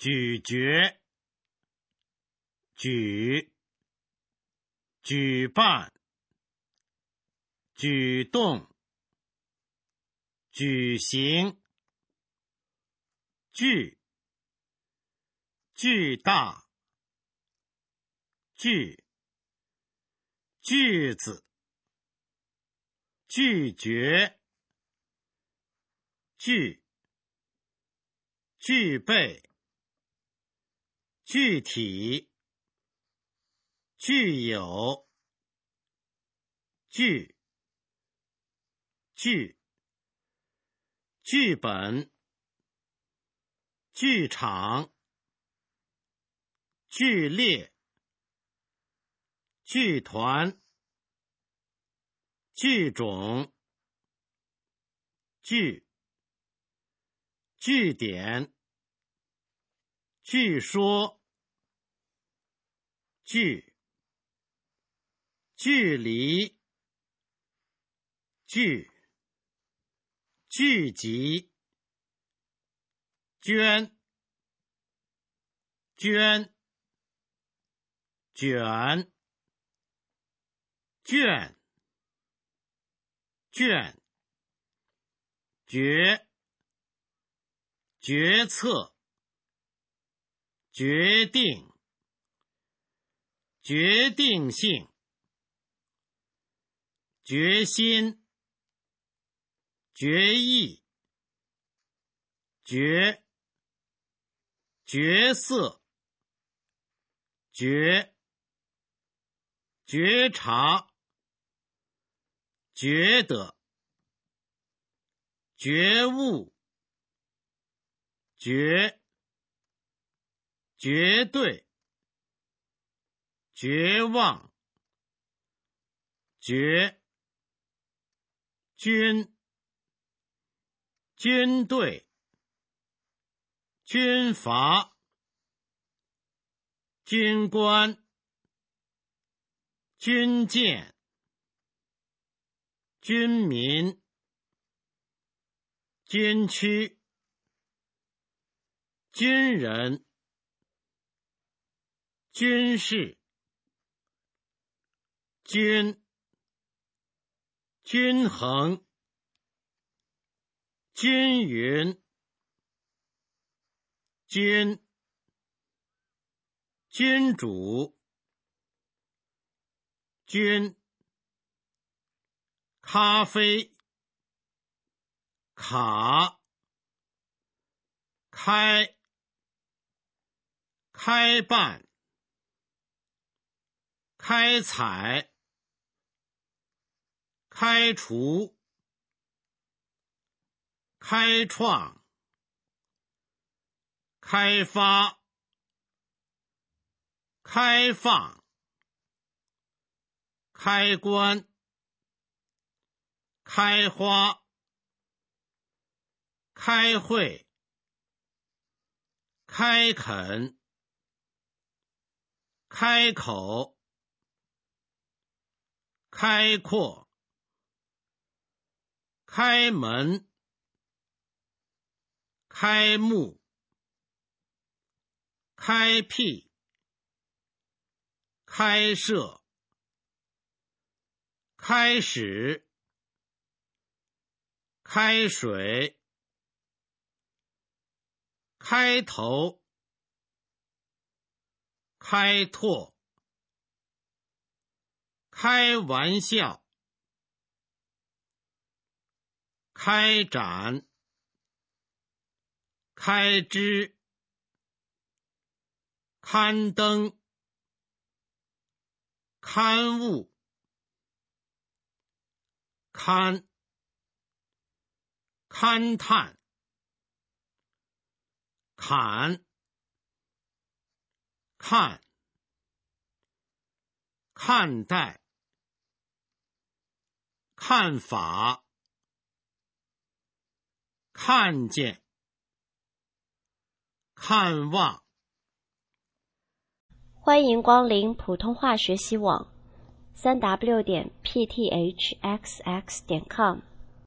咀嚼，举，举办，举动，举行，巨，巨大，句，句子，拒绝，具，具备，具体，具有，剧，剧，剧本，剧场，剧烈，剧团，剧种，据，据点，据说，距，距离，聚，聚集，捐，捐，卷，卷，卷，决，决策，决定，决定性，决心，决议，决，角色，觉，觉察，觉得，觉悟，绝，绝对，绝望，绝，军，军队，军阀，军官，军舰，军民，军区，军人，军事，均，均衡，均匀，君，君主，君，咖啡，卡，开，开办，开采，开除，开创，开发，开放，开关，开花，开会，开垦，开口，开阔，开门，开幕，开辟，开设，开始，开水，开头，开拓，开玩笑，开展，开支，刊登，刊物，勘，勘探，砍，看，看待，看法，看见，看望。 欢迎光临普通话学习网，3w.pthxx.com。